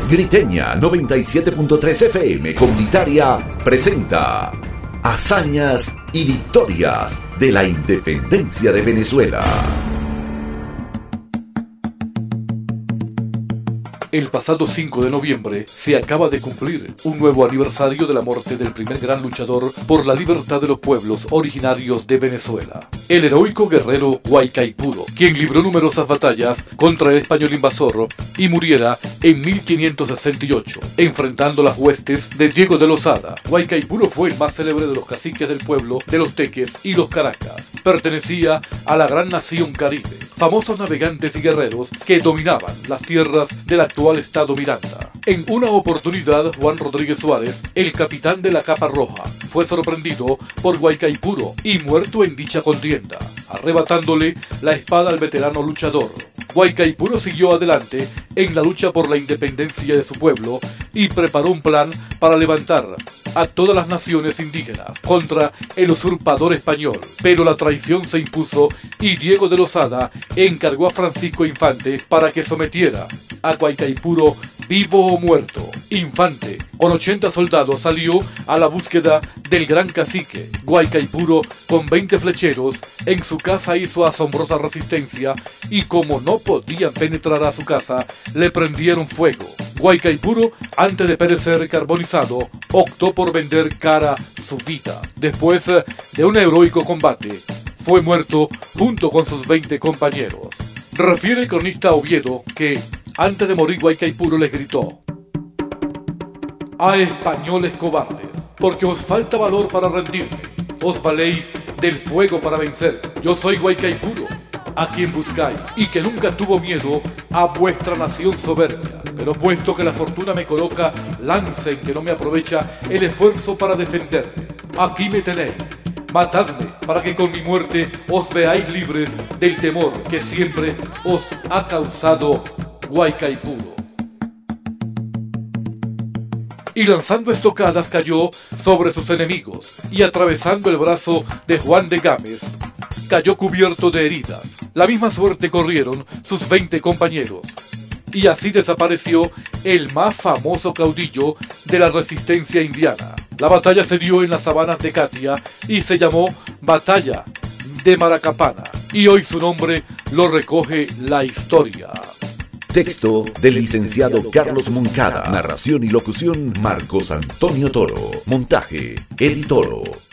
Griteña 97.3 FM Comunitaria presenta Hazañas y Victorias de la Independencia de Venezuela. El pasado 5 de noviembre se acaba de cumplir un nuevo aniversario de la muerte del primer gran luchador por la libertad de los pueblos originarios de Venezuela, el heroico guerrero Guaycaipuro, quien libró numerosas batallas contra el español invasor y muriera en 1568, enfrentando las huestes de Diego de Lozada. Guaycaipuro fue el más célebre de los caciques del pueblo de los Teques y los Caracas. Pertenecía a la gran nación Caribe, famosos navegantes y guerreros que dominaban las tierras del actual estado Miranda. En una oportunidad, Juan Rodríguez Suárez, el capitán de la Capa Roja, fue sorprendido por Guaycaipuro y muerto en dicha contienda, arrebatándole la espada al veterano luchador. Guaycaipuro siguió adelante en la lucha por la independencia de su pueblo y preparó un plan para levantar a todas las naciones indígenas contra el usurpador español, pero la traición se impuso y Diego de Lozada encargó a Francisco Infante para que sometiera a Guaycaipuro vivo o muerto. Infante, con 80 soldados, salió a la búsqueda del gran cacique. Guaycaipuro, con 20 flecheros, en su casa hizo asombrosa resistencia y como no podían penetrar a su casa, le prendieron fuego. Guaycaipuro, antes de perecer carbonizado, optó por vender cara su vida. Después de un heroico combate, fue muerto junto con sus 20 compañeros. Refiere el cronista Oviedo que, antes de morir, Guaycaipuro les gritó: «¡A españoles cobardes! Porque os falta valor para rendirme. Os valéis del fuego para vencer. Yo soy Guaycaipuro, a quien buscáis, y que nunca tuvo miedo a vuestra nación soberbia. Pero puesto que la fortuna me coloca lanza en que no me aprovecha el esfuerzo para defenderme, aquí me tenéis. Matadme para que con mi muerte os veáis libres del temor que siempre os ha causado Guaycaipuro». Y lanzando estocadas cayó sobre sus enemigos y atravesando el brazo de Juan de Gámez cayó cubierto de heridas. La misma suerte corrieron sus 20 compañeros y así desapareció el más famoso caudillo de la resistencia indiana. La batalla se dio en las sabanas de Catia y se llamó Batalla de Maracapana, y hoy su nombre lo recoge la historia. Texto del licenciado Carlos Moncada. Narración y locución Marcos Antonio Toro. Montaje Eddie Toro.